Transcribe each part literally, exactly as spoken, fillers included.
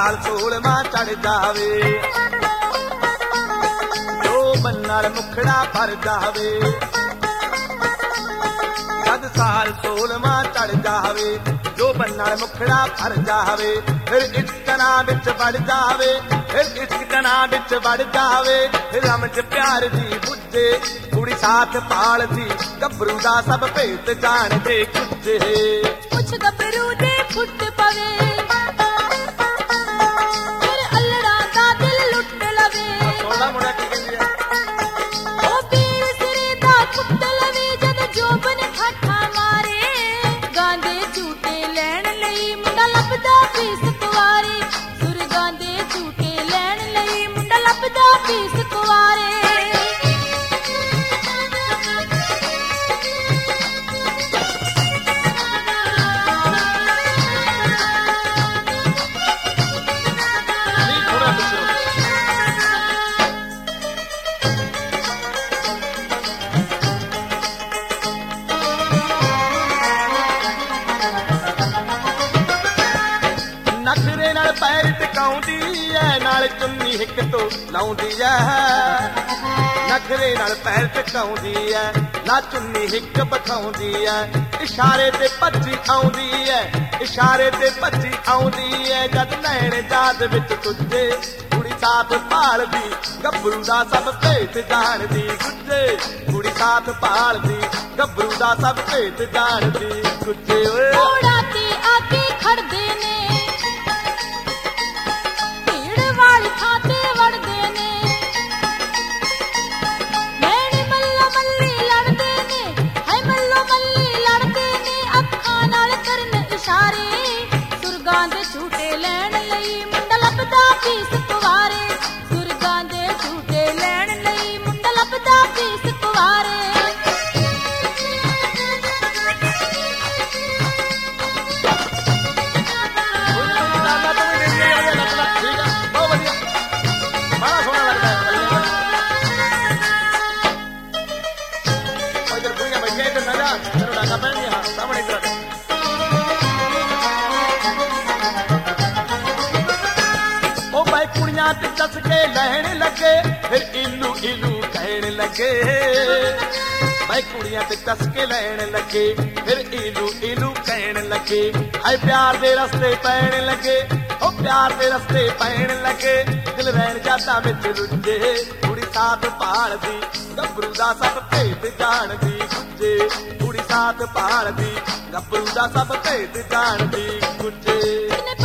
ਸਾਲ ਸੋਲਵਾਂ ਚੜ ਜਾਵੇ, ਜੋ ਬੰਨਣ ਮੁਖੜਾ ਭਰ ਜਾਵੇ। ਜਦ ਸਾਲ ਸੋਲਵਾਂ ਚੜ ਜਾਵੇ, ਜੋ ਬੰਨਣ ਮੁਖੜਾ ਭਰ ਜਾਵੇ। ਫਿਰ ਇਸ਼ਕਨਾ ਵਿੱਚ ਵੜ ਜਾਵੇ, ਫਿਰ ਇਸ਼ਕਨਾ ਵਿੱਚ ਵੜ ਜਾਵੇ। ਫਿਰ ਰਮਜ ਪਿਆਰ ਦੀ ਬੁੱਝੇ, ਕੁੜੀ ਸਾਥ ਪਾਲਦੀ, ਗੱਭਰੂ ਦਾ ਸਭ ਭੇਤ ਜਾਣਦੇ ਕੁੱਝੇ। ਕੁਛ ਗੱਭਰੂ ਦੇ ਫੁੱਟ ਪਵੇ, ਫਿਰ ਅਲੜਾ ਦਾ ਦਿਲ ਲੁੱਟ ਲਵੇ। ਸੋਹਣਾ ਮੁੰਡਾ ਕੀ ਕਹਿੰਦੀ ਆ, ਉਹ ਪੀਰ ਸਿਰੇ ਦਾ ਕੁੱਟ ਲਵੇ, ਜਦ ਜੋਬਨ ਠਾਠਾ ਮਾਰੇ। ਗਾਂਦੇ ਝੂਟੇ ਲੈਣ ਲਈ ਮੁੰਡਾ ਲੱਭਦਾ ਫੀਸ ਕੁਵਾਰੇ, ਸੁਰਗਾਂ ਦੇ ਝੂਟੇ ਲੈਣ ਲਈ ਮੁੰਡਾ ਲੱਭਦਾ ਫੀਸ ਕੁਵਾਰੇ। ਨਖਰੇ ਨਾਲ ਪੈਰ ਟਿਕਾਉਂਦੀ ਐ, ਨਾਲ ਚੁੰਨੀ ਹਿੱਕ ਤੋਂ ਲਾਉਂਦੀ ਐ। ਨਖਰੇ ਨਾਲ ਪੈਰ ਟਿਕਾਉਂਦੀ ਐ, ਨਾ ਚੁੰਨੀ ਹਿੱਕ ਬਖਾਉਂਦੀ ਐ। ਇਸ਼ਾਰੇ ਤੇ ਭੱਜੀ ਆਉਂਦੀ ਐ, ਇਸ਼ਾਰੇ ਤੇ ਭੱਜੀ ਆਉਂਦੀ ਐ। ਜਦ ਨੈਣ ਜਾਦ ਵਿੱਚ ਤੁੱਜੇ, ਕੁੜੀ ਸਾਥ ਭਾਲਦੀ, ਗੱਭਰੂ ਦਾ ਸਭ ਭੇਤ ਜਾਣਦੀ ਗੁੱਜੇ। ਕੁੜੀ ਸਾਥ ਭਾਲਦੀ, ਗੱਭਰੂ ਦਾ ਸਭ ਭੇਤ ਜਾਣਦੀ ਗੁੱਜੇ। ਓਏ ਮੋੜਾਂ ਤੇ ਆ ਕੇ ਖੜਦੇ ਨੇ, ਭੀੜ ਵਾਲੀ ਥਾਂ ਤੇ ਵੜਦੇ ਨੇ। ਨੈਣ ਮੱਲੋ ਮੱਲੀ ਲੜਦੇ ਨੇ, ਹਾਏ ਮੱਲੋ ਮੱਲੀ ਲੜਦੇ ਨੇ। ਅੱਖਾਂ ਨਾਲ ਕਰਨ ਇਸ਼ਾਰੇ, ਸੁਰਗਾਂ ਦੇ ਝੂਟੇ ਲੈਣ ਲਈ ਮੁੰਡਾ ਲੱਭਦਾ ਫੀਸ ਕੁਵਾਰੇ। ਸੁਰਗਾਂ ਦੇ ਝੂਟੇ ਲੈਣ ਲਈ ਮੁੰਡਾ ਲੱਭਦਾ ਫੀਸ ਕੁਵਾਰੇ। ਕੁੜੀਆਂ ਤੇ ਦੱਸ ਕੇ ਲੈਣ ਲੱਗੇ, ਫਿਰ ਇਲੂ ਇਲੂ ਕਹਿਣ ਲੱਗੇ। ਬਾਈ ਕੁੜੀਆਂ ਤੇ ਦੱਸ ਕੇ ਲੈਣ ਲੱਗੇ, ਫਿਰ ਇਲੂ ਇਲੂ ਕਹਿਣ ਲੱਗੇ। ਆਏ ਪਿਆਰ ਦੇ ਰਸਤੇ ਪੈਣ ਲੱਗੇ, ਉਹ ਪਿਆਰ ਦੇ ਰਸਤੇ ਪੈਣ ਲੱਗੇ। ਦਿਲ ਰਹਿਣ ਜਾਤਾਂ ਵਿੱਚ ਰੁੱਝੇ, ਕੁੜੀ ਸਾਥ ਭਾਲਦੀ, ਗੱਭਰੂ ਦਾ ਸਭ ਭੇਤ ਜਾਣਦੀ ਗੁੱਜੇ। ਕੁੜੀ ਸਾਥ ਭਾਲਦੀ, ਗੱਭਰੂ ਦਾ ਸਭ ਭੇਤ ਜਾਣਦੀ ਗੁੱਜੇ।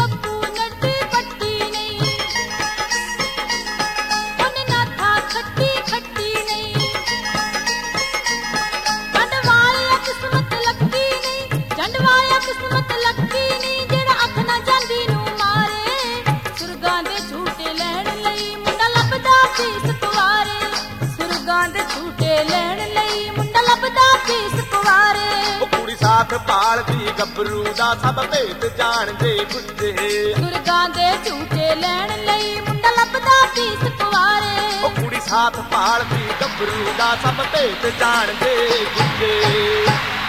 ਸਾਥ ਭਾਲਦੀ, ਗੱਭਰੂ ਦਾ ਸਭ ਭੇਤ ਜਾਣਦੇ ਗੁੱਜੇ। ਸੁਰਗਾਂ ਦੇ ਝੂਟੇ ਲੈਣ ਲਈ ਮੁੰਡਾ ਲੱਭਦਾ ਫੀਸ ਕੁਵਾਰੇ। ਉਹ ਕੁੜੀ ਸਾਥ ਭਾਲਦੀ, ਗੱਭਰੂ ਦਾ ਸਭ ਭੇਤ ਜਾਣਦੇ ਗੁੱਜੇ।